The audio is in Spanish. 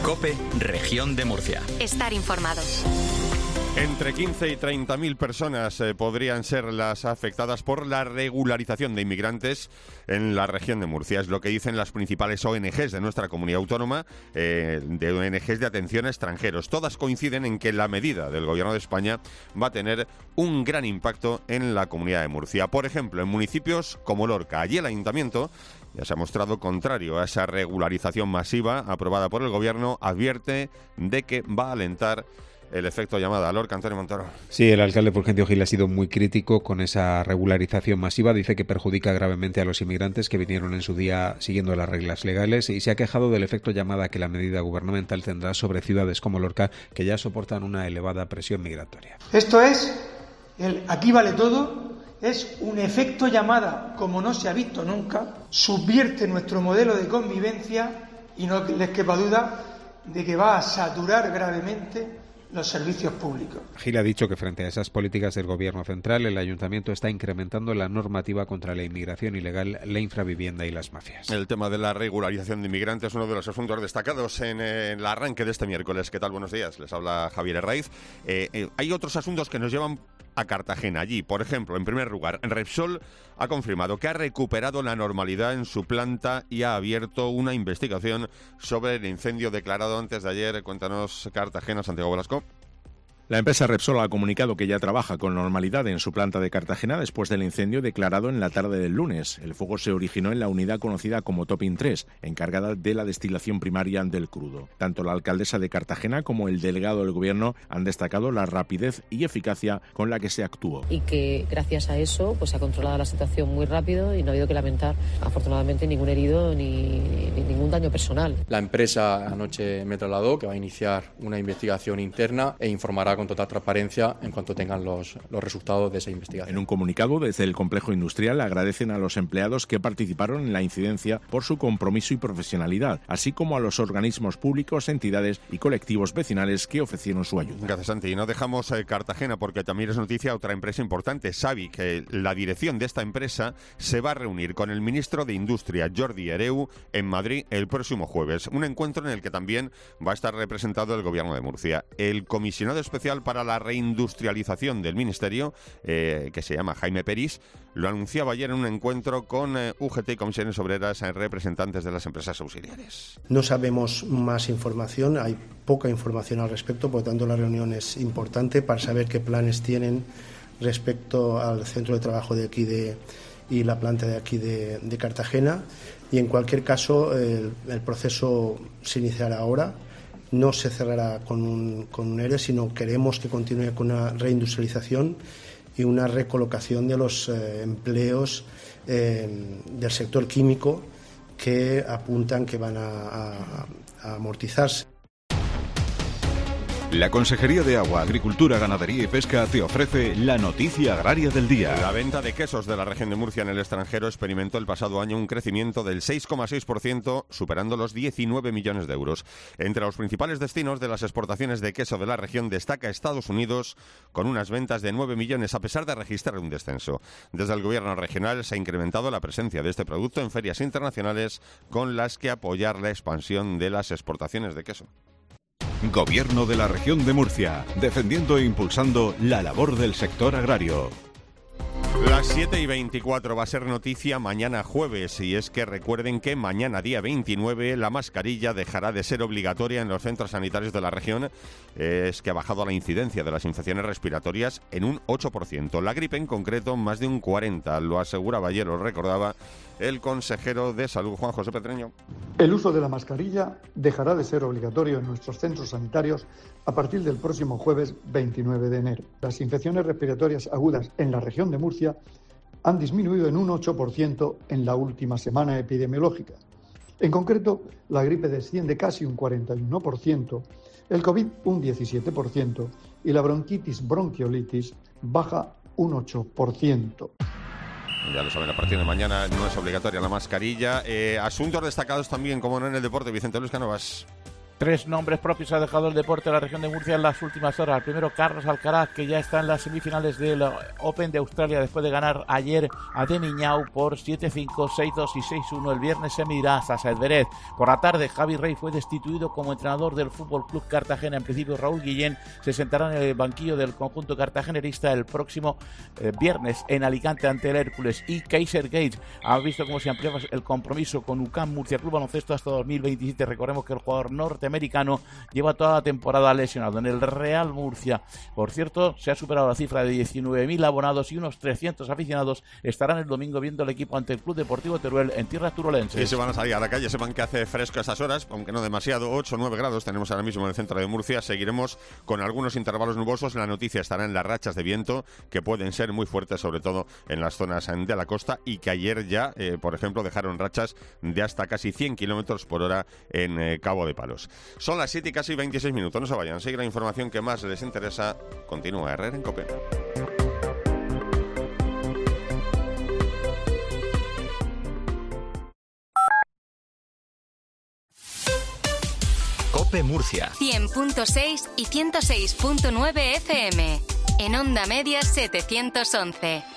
COPE, Región de Murcia. Estar informado. Entre 15 y 30.000 personas podrían ser las afectadas por la regularización de inmigrantes en la región de Murcia. Es lo que dicen las principales ONGs de nuestra comunidad autónoma, de ONGs de atención a extranjeros. Todas coinciden en que la medida del Gobierno de España va a tener un gran impacto en la comunidad de Murcia. Por ejemplo, en municipios como Lorca. Allí el ayuntamiento ya se ha mostrado contrario a esa regularización masiva aprobada por el Gobierno. Advierte de que va a alentar el efecto llamada. Lorca, Antonio Montoro. Sí, el alcalde Fulgencio Gil ha sido muy crítico con esa regularización masiva. Dice que perjudica gravemente a los inmigrantes que vinieron en su día siguiendo las reglas legales y se ha quejado del efecto llamada que la medida gubernamental tendrá sobre ciudades como Lorca, que ya soportan una elevada presión migratoria. Esto es, aquí vale todo, es un efecto llamada como no se ha visto nunca, subvierte nuestro modelo de convivencia y no les quepa duda de que va a saturar gravemente los servicios públicos. Gil ha dicho que frente a esas políticas del Gobierno central, el Ayuntamiento está incrementando la normativa contra la inmigración ilegal, la infravivienda y las mafias. El tema de la regularización de inmigrantes es uno de los asuntos destacados en el arranque de este miércoles. ¿Qué tal? Buenos días. Les habla Javier Herraiz. Hay otros asuntos que nos llevan a Cartagena. Allí, por ejemplo, en primer lugar, Repsol ha confirmado que ha recuperado la normalidad en su planta y ha abierto una investigación sobre el incendio declarado antes de ayer. Cuéntanos, Cartagena, Santiago Velasco. La empresa Repsol ha comunicado que ya trabaja con normalidad en su planta de Cartagena después del incendio declarado en la tarde del lunes. El fuego se originó en la unidad conocida como Topping 3, encargada de la destilación primaria del crudo. Tanto la alcaldesa de Cartagena como el delegado del Gobierno han destacado la rapidez y eficacia con la que se actuó. Y que gracias a eso se ha controlado la situación muy rápido y no ha habido que lamentar, afortunadamente, ningún herido ni ningún daño personal. La empresa anoche me trasladó que va a iniciar una investigación interna e informará con total transparencia en cuanto tengan los resultados de esa investigación. En un comunicado desde el complejo industrial agradecen a los empleados que participaron en la incidencia por su compromiso y profesionalidad, así como a los organismos públicos, entidades y colectivos vecinales que ofrecieron su ayuda. Gracias, Santi. Y no dejamos Cartagena porque también es noticia otra empresa importante, Savi, que la dirección de esta empresa se va a reunir con el ministro de Industria, Jordi Hereu, en Madrid el próximo jueves. Un encuentro en el que también va a estar representado el Gobierno de Murcia. El comisionado especial para la reindustrialización del Ministerio, que se llama Jaime Peris, lo anunciaba ayer en un encuentro con UGT y Comisiones Obreras, representantes de las empresas auxiliares. No sabemos más información, hay poca información al respecto, por lo tanto la reunión es importante para saber qué planes tienen respecto al centro de trabajo de aquí y la planta de aquí de Cartagena, y en cualquier caso el proceso se iniciará ahora. No se cerrará con un ERE, sino queremos que continúe con una reindustrialización y una recolocación de los empleos del sector químico que apuntan que van a amortizarse. La Consejería de Agua, Agricultura, Ganadería y Pesca te ofrece la noticia agraria del día. La venta de quesos de la región de Murcia en el extranjero experimentó el pasado año un crecimiento del 6,6%, superando los 19 millones de euros. Entre los principales destinos de las exportaciones de queso de la región destaca Estados Unidos, con unas ventas de 9 millones a pesar de registrar un descenso. Desde el Gobierno regional se ha incrementado la presencia de este producto en ferias internacionales con las que apoyar la expansión de las exportaciones de queso. Gobierno de la Región de Murcia, defendiendo e impulsando la labor del sector agrario. Las 7:24 va a ser noticia mañana jueves, y es que recuerden que mañana día 29 la mascarilla dejará de ser obligatoria en los centros sanitarios de la región. Es que ha bajado la incidencia de las infecciones respiratorias en un 8%. La gripe en concreto más de un 40%, lo aseguraba ayer, lo recordaba el consejero de Salud, Juan José Petreño. El uso de la mascarilla dejará de ser obligatorio en nuestros centros sanitarios a partir del próximo jueves 29 de enero. Las infecciones respiratorias agudas en la región de Murcia han disminuido en un 8% en la última semana epidemiológica. En concreto, la gripe desciende casi un 41%, el COVID un 17% y la bronquiolitis baja un 8%. Ya lo saben, a partir de mañana no es obligatoria la mascarilla. Asuntos destacados también, como no, en el deporte. Vicente Luis Cánovas. Tres nombres propios ha dejado el deporte de la región de Murcia en las últimas horas. El primero, Carlos Alcaraz, que ya está en las semifinales del Open de Australia después de ganar ayer a De Miñau por 7-5, 6-2 y 6-1. El viernes se medirá a Sasa Edverev. Por la tarde, Javi Rey fue destituido como entrenador del Fútbol Club Cartagena. En principio, Raúl Guillén se sentará en el banquillo del conjunto cartagenerista el próximo viernes en Alicante ante el Hércules. Y Kaiser Gates ha visto cómo se ampliaba el compromiso con UCAM Murcia Club Baloncesto hasta 2027. Recordemos que el jugador norteamericano lleva toda la temporada lesionado en el Real Murcia. Por cierto, se ha superado la cifra de 19.000 abonados y unos 300 aficionados estarán el domingo viendo el equipo ante el Club Deportivo Teruel en tierras turolenses. Y se van a salir a la calle, sepan que hace fresco a estas horas, aunque no demasiado, 8 o 9 grados tenemos ahora mismo en el centro de Murcia. Seguiremos con algunos intervalos nubosos. La noticia estará en las rachas de viento, que pueden ser muy fuertes, sobre todo en las zonas de la costa, y que ayer ya, por ejemplo, dejaron rachas de hasta casi 100 kilómetros por hora en Cabo de Palos. Son las 7 y casi 26 minutos. No se vayan, sigue la información que más les interesa. Continúa Herrera en COPE. COPE Murcia 100.6 y 106.9 FM. En Onda Media 711.